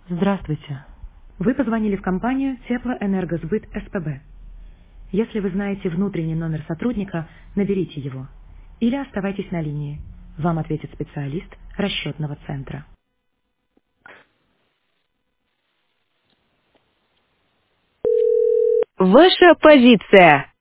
Здравствуйте. Вы позвонили в компанию Теплоэнергосбыт СПБ. Если вы знаете внутренний номер сотрудника, наберите его. Или оставайтесь на линии. Вам ответит специалист расчетного центра. Ваша позиция.